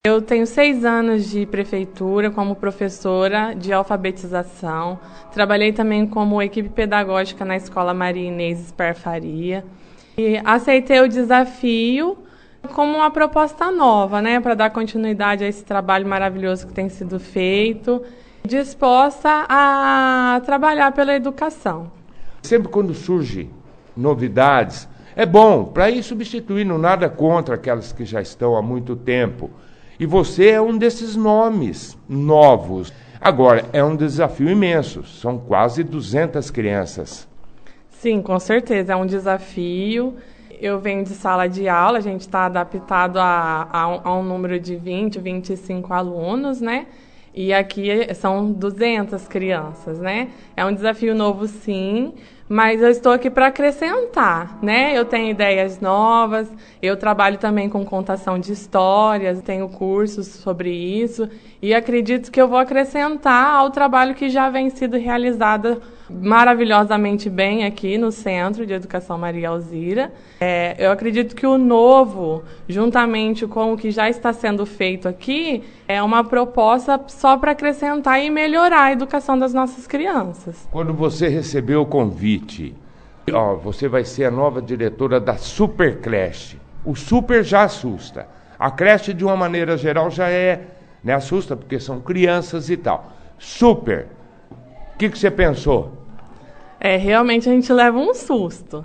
Eu tenho 6 anos de prefeitura como professora de alfabetização. Trabalhei também como equipe pedagógica na Escola Maria Inês Sperfaria. E aceitei o desafio como uma proposta nova, né, para dar continuidade a esse trabalho maravilhoso que tem sido feito, disposta a trabalhar pela educação. Sempre quando surgem novidades, é bom para ir substituindo, nada contra aquelas que já estão há muito tempo. E você é um desses nomes novos. Agora, é um desafio imenso. São quase 200 crianças. Sim, com certeza. É um desafio. Eu venho de sala de aula, a gente está adaptado a um número de 20, 25 alunos, né? E aqui são 200 crianças, né? É um desafio novo, sim, mas eu estou aqui para acrescentar, né? Eu tenho ideias novas, eu trabalho também com contação de histórias, tenho cursos sobre isso e acredito que eu vou acrescentar ao trabalho que já vem sido realizado maravilhosamente bem aqui no Centro de Educação Maria Alzira. Eu acredito que o novo, juntamente com o que já está sendo feito aqui, é uma proposta só para acrescentar e melhorar a educação das nossas crianças. Quando você recebeu o convite, você vai ser a nova diretora da Super Creche. O Super já assusta. A creche, de uma maneira geral, já né, assusta, porque são crianças e tal. Super, o que você pensou? Realmente a gente leva um susto.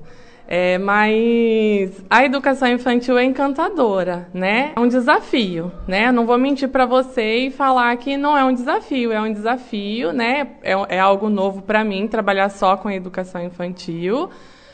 Mas a educação infantil é encantadora, né? É um desafio, né? Não vou mentir para você e falar que não é um desafio, né? É algo novo para mim, trabalhar só com a educação infantil.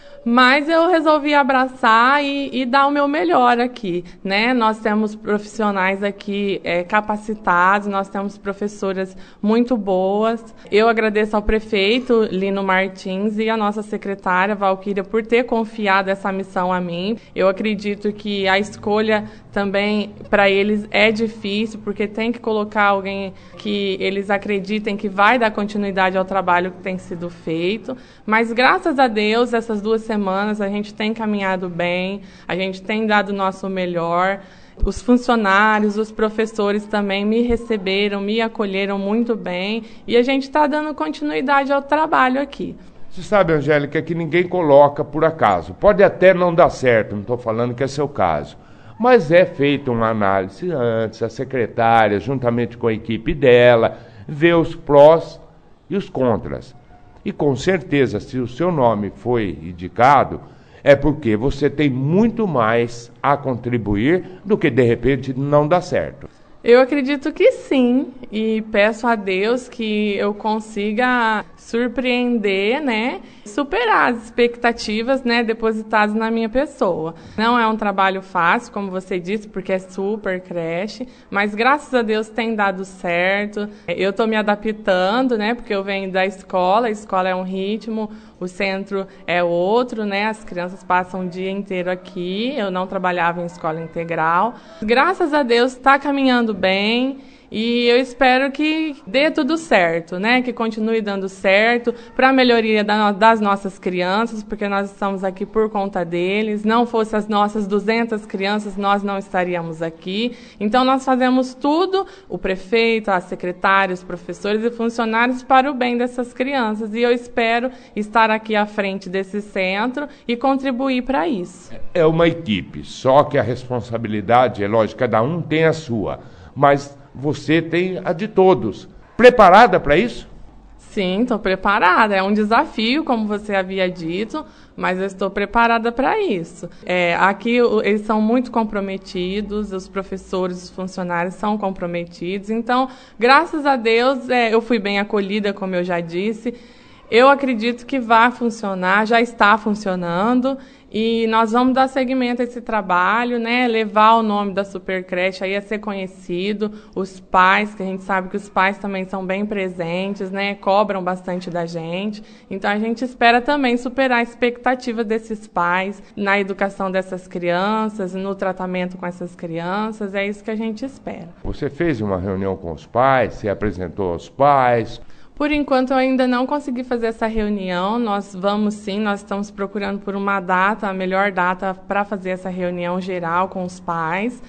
Mas eu resolvi abraçar e dar o meu melhor aqui, né? Nós temos profissionais aqui capacitados, nós temos professoras muito boas. Eu agradeço ao prefeito Lino Martins e à nossa secretária Valquíria por ter confiado essa missão a mim. Eu acredito que a escolha também para eles é difícil, porque tem que colocar alguém que eles acreditem que vai dar continuidade ao trabalho que tem sido feito. Mas graças a Deus, essas 2 semanas a gente tem caminhado bem, a gente tem dado o nosso melhor. Os funcionários, os professores também me receberam, me acolheram muito bem e a gente está dando continuidade ao trabalho aqui. Você sabe, Angélica, que ninguém coloca por acaso. Pode até não dar certo, não estou falando que é seu caso. Mas é feita uma análise antes, a secretária, juntamente com a equipe dela, vê os prós e os contras. E com certeza, se o seu nome foi indicado, é porque você tem muito mais a contribuir do que, de repente, não dar certo. Eu acredito que sim, e peço a Deus que eu consiga surpreender, né, superar as expectativas, né, depositadas na minha pessoa. Não é um trabalho fácil, como você disse, porque é super creche, mas graças a Deus tem dado certo. Eu estou me adaptando, né, porque eu venho da escola, a escola é um ritmo, o centro é outro, né, as crianças passam o dia inteiro aqui, eu não trabalhava em escola integral. Graças a Deus está caminhando bem e eu espero que dê tudo certo, né? Que continue dando certo para a melhoria das nossas crianças, porque nós estamos aqui por conta deles. Não fosse as nossas 200 crianças, nós não estaríamos aqui. Então nós fazemos tudo, o prefeito, a secretária, os professores e funcionários para o bem dessas crianças. E eu espero estar aqui à frente desse centro e contribuir para isso. É uma equipe, só que a responsabilidade, é lógico, cada um tem a sua, mas você tem a de todos. Preparada para isso? Sim, estou preparada. É um desafio, como você havia dito, mas eu estou preparada para isso. Aqui eles são muito comprometidos, os professores, os funcionários são comprometidos. Então, graças a Deus, eu fui bem acolhida, como eu já disse. Eu acredito que vai funcionar, já está funcionando, e nós vamos dar seguimento a esse trabalho, né? Levar o nome da Supercreche aí a ser conhecido, os pais, que a gente sabe que os pais também são bem presentes, né? Cobram bastante da gente. Então a gente espera também superar a expectativa desses pais na educação dessas crianças, no tratamento com essas crianças, é isso que a gente espera. Você fez uma reunião com os pais, se apresentou aos pais? Por enquanto, eu ainda não consegui fazer essa reunião. Nós vamos sim, nós estamos procurando por uma data, a melhor data para fazer essa reunião geral com os pais.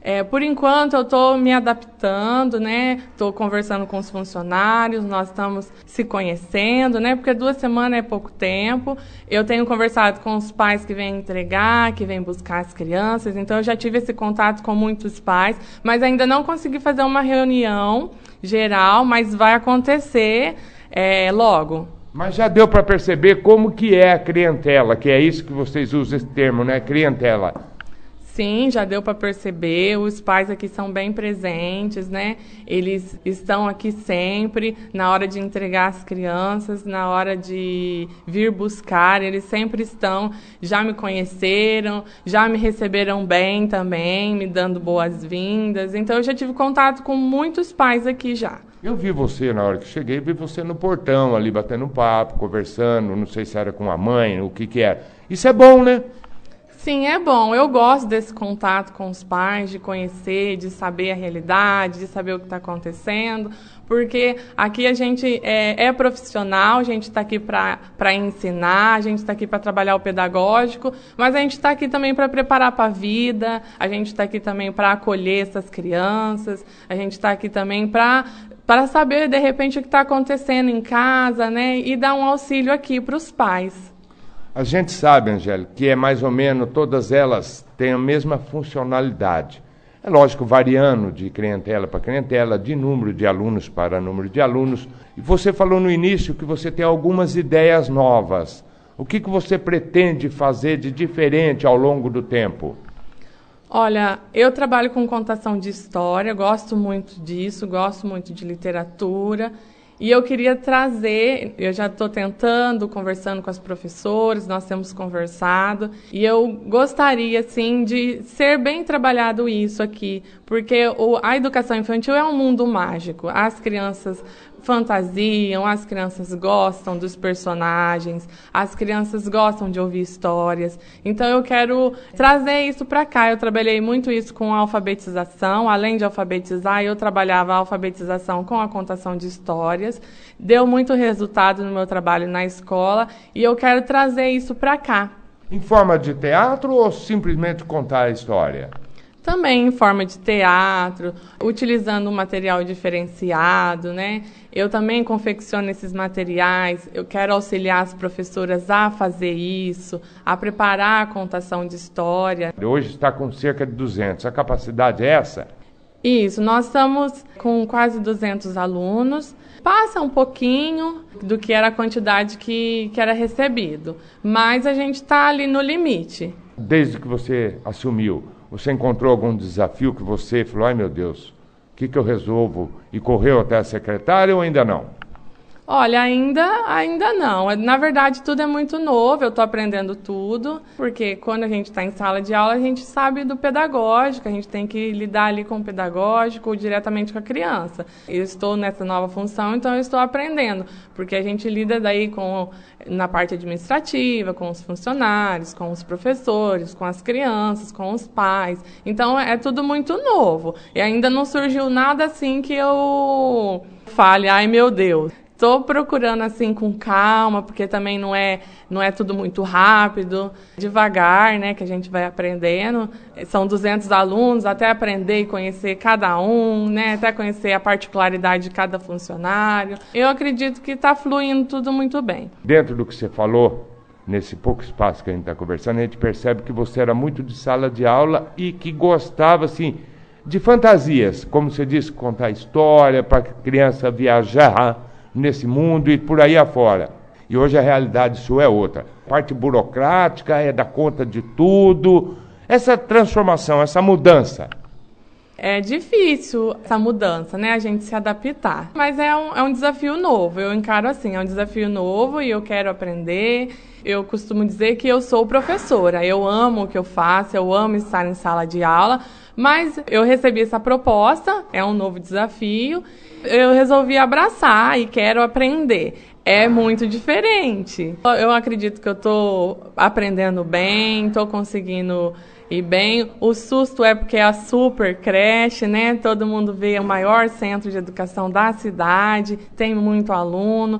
Por enquanto, eu estou me adaptando, né? Estou conversando com os funcionários, nós estamos se conhecendo, né? Porque 2 semanas é pouco tempo. Eu tenho conversado com os pais que vêm entregar, que vêm buscar as crianças, então eu já tive esse contato com muitos pais, mas ainda não consegui fazer uma reunião geral, mas vai acontecer logo. Mas já deu para perceber como que é a clientela, que é isso que vocês usam esse termo, né? Clientela. Sim, já deu para perceber, os pais aqui são bem presentes, né? Eles estão aqui sempre, na hora de entregar as crianças, na hora de vir buscar, eles sempre estão, já me conheceram, já me receberam bem também, me dando boas-vindas. Então, eu já tive contato com muitos pais aqui já. Eu vi você, na hora que cheguei, vi você no portão, ali batendo papo, conversando, não sei se era com a mãe, o que era. Isso é bom, né? Sim, é bom. Eu gosto desse contato com os pais, de conhecer, de saber a realidade, de saber o que está acontecendo, porque aqui a gente é profissional, a gente está aqui para ensinar, a gente está aqui para trabalhar o pedagógico, mas a gente está aqui também para preparar para a vida, a gente está aqui também para acolher essas crianças, a gente está aqui também para saber, de repente, o que está acontecendo em casa, né, e dar um auxílio aqui para os pais. A gente sabe, Angélica, que é mais ou menos, todas elas têm a mesma funcionalidade. É lógico, variando de clientela para clientela, de número de alunos para número de alunos. E você falou no início que você tem algumas ideias novas. O que você pretende fazer de diferente ao longo do tempo? Olha, eu trabalho com contação de história, gosto muito disso, gosto muito de literatura. E eu queria trazer, eu já estou tentando, conversando com as professoras, nós temos conversado, e eu gostaria, assim, de ser bem trabalhado isso aqui, porque a educação infantil é um mundo mágico. As crianças fantasiam, as crianças gostam dos personagens, as crianças gostam de ouvir histórias. Então, eu quero trazer isso para cá. Eu trabalhei muito isso com a alfabetização. Além de alfabetizar, eu trabalhava a alfabetização com a contação de histórias. Deu muito resultado no meu trabalho na escola e eu quero trazer isso para cá. Em forma de teatro ou simplesmente contar a história? Também em forma de teatro, utilizando um material diferenciado, né? Eu também confecciono esses materiais, eu quero auxiliar as professoras a fazer isso, a preparar a contação de história. Hoje está com cerca de 200, a capacidade é essa? Isso, nós estamos com quase 200 alunos, passa um pouquinho do que era a quantidade que era recebido, mas a gente está ali no limite. Desde que você assumiu, você encontrou algum desafio que você falou, ai meu Deus, o que eu resolvo? E correu até a secretária ou ainda não? Olha, ainda não. Na verdade, tudo é muito novo, eu estou aprendendo tudo, porque quando a gente está em sala de aula, a gente sabe do pedagógico, a gente tem que lidar ali com o pedagógico diretamente com a criança. Eu estou nessa nova função, então eu estou aprendendo, porque a gente lida daí na parte administrativa, com os funcionários, com os professores, com as crianças, com os pais. Então, é tudo muito novo. E ainda não surgiu nada assim que eu fale, ai meu Deus. Estou procurando assim com calma, porque também não é tudo muito rápido, devagar, né, que a gente vai aprendendo. São 200 alunos, até aprender e conhecer cada um, né, até conhecer a particularidade de cada funcionário. Eu acredito que está fluindo tudo muito bem. Dentro do que você falou, nesse pouco espaço que a gente está conversando, a gente percebe que você era muito de sala de aula e que gostava, assim, de fantasias, como você disse, contar história para a criança viajar nesse mundo e por aí afora. E hoje a realidade sua é outra. A parte burocrática é dar conta de tudo. Essa transformação, essa mudança. É difícil essa mudança, né? A gente se adaptar. Mas é um desafio novo. Eu encaro assim, é um desafio novo e eu quero aprender. Eu costumo dizer que eu sou professora. Eu amo o que eu faço, eu amo estar em sala de aula. Mas eu recebi essa proposta, é um novo desafio. Eu resolvi abraçar e quero aprender. É muito diferente. Eu acredito que eu estou aprendendo bem, estou conseguindo ir bem. O susto é porque é a super creche, né? Todo mundo vê o maior centro de educação da cidade, tem muito aluno.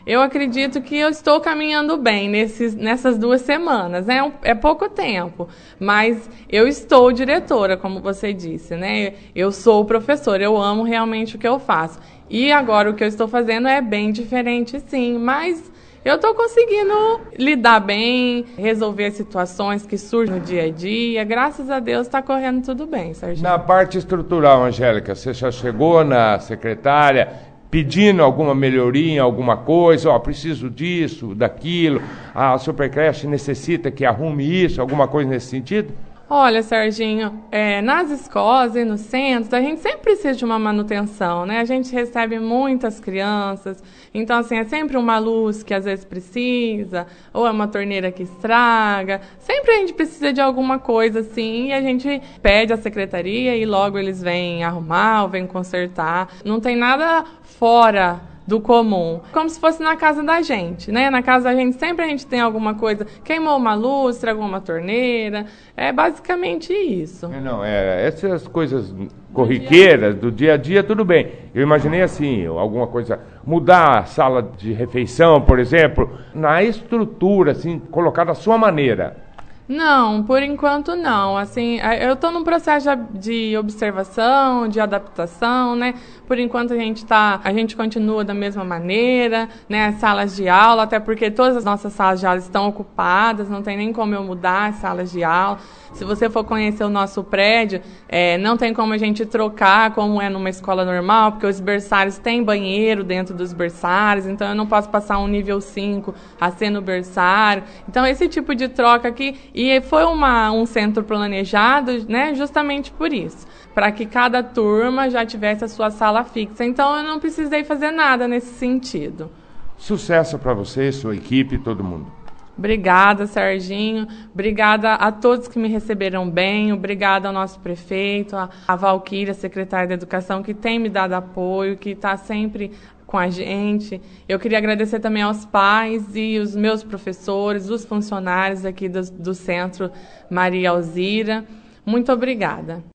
Eu acredito que eu estou caminhando bem nessas 2 semanas, né? É pouco tempo, mas eu estou diretora, como você disse, né? Eu sou professora, eu amo realmente o que eu faço. E agora o que eu estou fazendo é bem diferente, sim, mas eu estou conseguindo lidar bem, resolver situações que surgem no dia a dia. Graças a Deus está correndo tudo bem, Serginho. Na parte estrutural, Angélica, você já chegou na secretária pedindo alguma melhoria, alguma coisa? Ó, preciso disso, daquilo, a Supercreche necessita que arrume isso, alguma coisa nesse sentido? Olha, Serginho, nas escolas e nos centros, a gente sempre precisa de uma manutenção, né? A gente recebe muitas crianças, então, assim, é sempre uma luz que às vezes precisa, ou é uma torneira que estraga. Sempre a gente precisa de alguma coisa, assim, e a gente pede à secretaria e logo eles vêm arrumar ou vêm consertar. Não tem nada fora do comum, como se fosse na casa da gente, né? Na casa da gente sempre a gente tem alguma coisa, queimou uma luz, estragou uma torneira, é basicamente isso. Não, essas coisas corriqueiras do dia a dia, tudo bem. Eu imaginei assim, alguma coisa, mudar a sala de refeição, por exemplo, na estrutura, assim, colocar da sua maneira. Não, por enquanto não. Assim, eu estou num processo de observação, de adaptação, né? Por enquanto a gente continua da mesma maneira, né? As salas de aula, até porque todas as nossas salas de aula estão ocupadas, não tem nem como eu mudar as salas de aula. Se você for conhecer o nosso prédio, não tem como a gente trocar como é numa escola normal, porque os berçários têm banheiro dentro dos berçários, então eu não posso passar um nível 5 a ser no berçário. Então, esse tipo de troca aqui, e foi um centro planejado, né, justamente por isso, para que cada turma já tivesse a sua sala fixa. Então, eu não precisei fazer nada nesse sentido. Sucesso para você, sua equipe e todo mundo. Obrigada, Serginho. Obrigada a todos que me receberam bem. Obrigada ao nosso prefeito, a Valquíria, secretária da Educação, que tem me dado apoio, que está sempre com a gente. Eu queria agradecer também aos pais e os meus professores, os funcionários aqui do Centro Maria Alzira. Muito obrigada.